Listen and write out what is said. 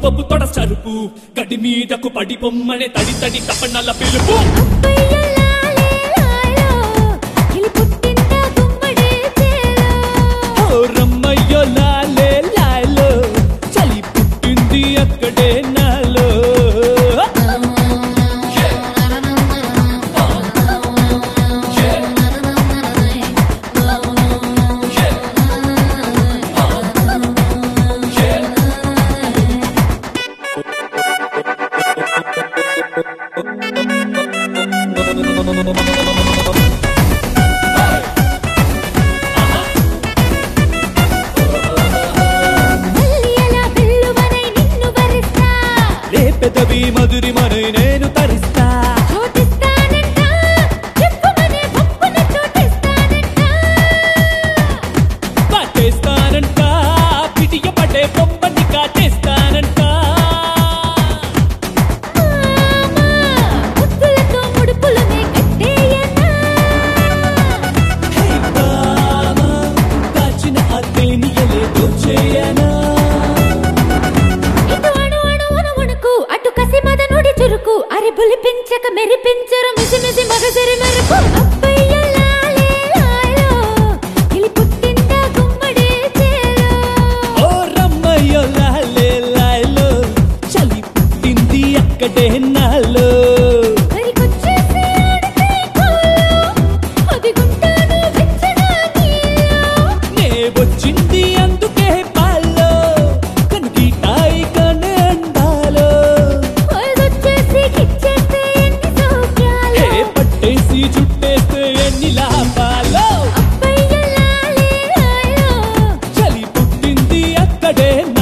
బొబ్బు తొడ సరుపు గడి మీదకు పడి పొమ్మనే తడి తడి తపనల పిలుపు రమ్మయ్యో లాలే లాలో చలి పుట్టింది అక్కడే నాలో పెదవి మధురి మనై నేను తరిస్తా కాటేస్తానంట పిటియ పడే బొమ్మని కాటేస్తానంట కాచిన అదేనియలే దోచేయనా అరే బులిపించక మెరిపించరు మిసి మిసి మగజరి మెరుపు అబ్బయ్య లాలే లాలో కిలి పుట్టిందా గుమ్మడి చేలో ఓ రమ్మయ్య లాలే లాలో చలి పుట్టింది అక్కడే నాలో మరికొచ్చేసి ఆడితే కోలో అది గుంటాను వెచ్చగా నీలో నే వచ్చింది అందుకే పాల్లో కనుగీటాయి కనే అందాలో పట్టేసి చుట్టేస్తే ఎన్ని లాభాలో అబ్బయ్య లాలే లాలో చలి పుట్టింది అక్కడే